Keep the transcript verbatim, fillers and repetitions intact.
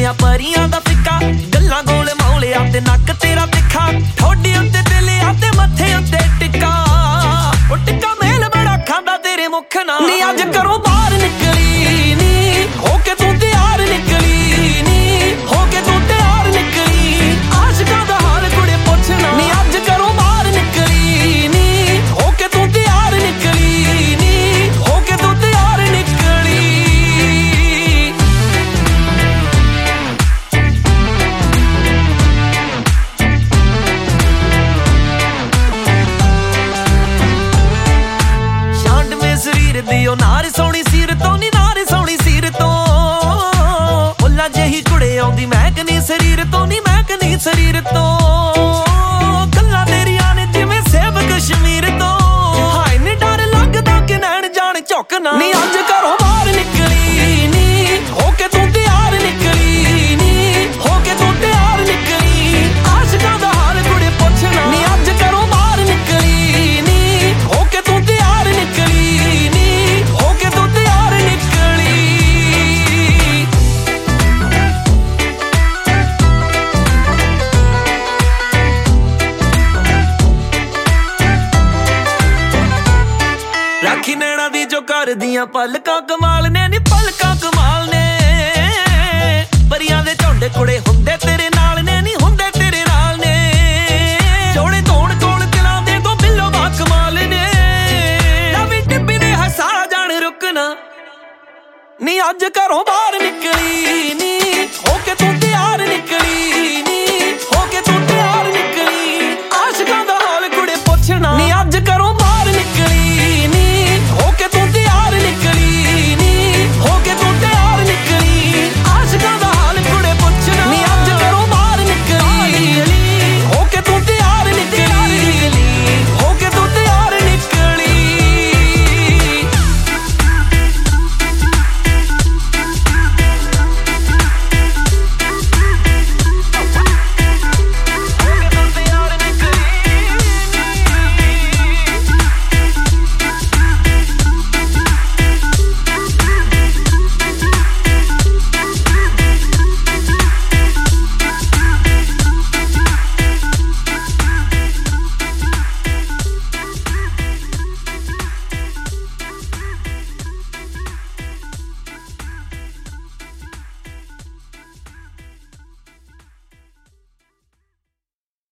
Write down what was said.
ਆ ਪਰੀਆਂ ਦਾ ਫਿੱਕਾ ਗੱਲਾਂ ਗੋਲ ਮੌਲਿਆ ਤੇ ਨੱਕ ਤੇਰਾ ਤਿੱਖਾ ਠੋਡੀ ਉੱਤੇ ਦਿਲਿਆ ਤੇ ਮੱਥੇ ਉੱਤੇ ਟਿੱਕਾ ਉਹ ਟਿੱਕਾ ਮੇਲ ਬੜਾ ਖਾਂਦਾ ਤੇਰੇ ਮੁੱਖ ਨਾਲ ਨੀ ਅੱਜ ਕਰੋ ਬਾਹਰ ਨਿਕਲੀ ਨੀ ਹੋ ਕੇ ਤੂੰ ਤਿਆਰ ਨਿਕਲੀ ਨੀ ਹੋ ਕੇ ਤੂੰ ਤਿਆਰ ਨਿਕਲੀ ਆਸ਼ਿਕਾਂ ਦਾ ਹਾਲ ਕੁੜੇ ਪੁੱਛਣਾ ਨੀ ਅੱਜ ਕਰੋ ਬਾਹਰ ਨਿਕਲੀ ਨੀ ਹੋ ਕੇ ਤੂੰ ਤਿਆਰ ਨਿਕਲੀ ਨੀ ਹੋ ਕੇ ਤੂੰ ਤਿਆਰ ਨਿਕਲੀ ਸ਼ਾਂਡ ਮੇ ਸਰੀਰ ਦੀ ਉਹ ਨਾਰ ਸੋਹਣੀ ਸੀਰ ਤੋਂ ਨੀ ਨਾਰ ਸੋਹਣੀ ਸੀਰ ਤੋਂ ਉੱਲਾ ਜਿਹੀ ਕੁੜੇ ਆਉਂਦੀ ਮੈਂ ਕਨੀ ਸਰੀਰ ਤੋਂ ਨੀ ਮੈਂ ਕਨੀ ਸਰੀਰ ਤੋਂ ਗੱਲਾਂ ਤੇਰੀਆਂ ਨੇ ਜਿਵੇਂ ਸੇਬ ਕਸ਼ਮੀਰ ਤੋਂ ਹਾਏ ਨੀ ਡਰ ਲੱਗਦਾ ਕਿ ਨੈਣ ਜਾਣ ਝੁਕਣਾ ਨੀ ਅੱਜ ਘਰੋਂ ਬਾਹਰ ਨਿਕਲੀ ਨੀ ਹੋ ਕੇ ਤੂੰ ਤਿਆਰ ਨਿਕਲੀ ਨੀ ਹੋ ਕੇ ਤੂੰ ਤਿਆਰ ਨਿਕਲੀ ਆਸ਼ਿਕਾਂ ਦਾ ਹਾਲ ਕੁੜੇ ਪੁੱਛਣਾ ਨੀ ਅੱਜ ਘਰੋਂ ਬਾਹਰ ਨਿਕਲੀ ਨੀ ਹੋ ਕੇ ਤੂੰ ਤਿਆਰ ਨਿਕਲੀ ਨੀ ਹੋ ਕੇ ਤੂੰ ਤਿਆਰ ਨਿਕਲੀ ਰਾਖੀ ਨੈਣਾ ਦੀ ਜੋ ਕਰਦੀਆਂ ਪਲਕਾਂ ਕਮਾਲ ਨੇ ਨੀ ਪਲਕਾਂ ਕਮਾਲ ਨੇ ਪਰੀਆਂ ਦੇ ਝੁੰਡ ਕੁੜੇ ਹੁੰਦੇ ਤੇਰੇ ਨਾਲ ਨੇ ਨੀ ਹੁੰਦੇ ਤੇਰੇ ਨਾਲ ਨੇ ਜੋੜੇ ਧੋਣ ਕੋਲ ਦਿਲਾਂ ਦੇ ਤੋਂ ਬਿੱਲੋ ਬਾ ਕਮਾਲ ਨੇ ਨਵੀਂ ਟਿੱਬੀ ਨੇ ਹਸਾ ਜਾਣ ਰੁਕਣਾ ਨੀ ਅੱਜ ਘਰੋਂ ਬਾਹਰ ਨਿਕਲੀ ਨੀ ਹੋ ਕੇ ਤੂੰ ਤਿਆਰ ਨਿਕਲੀ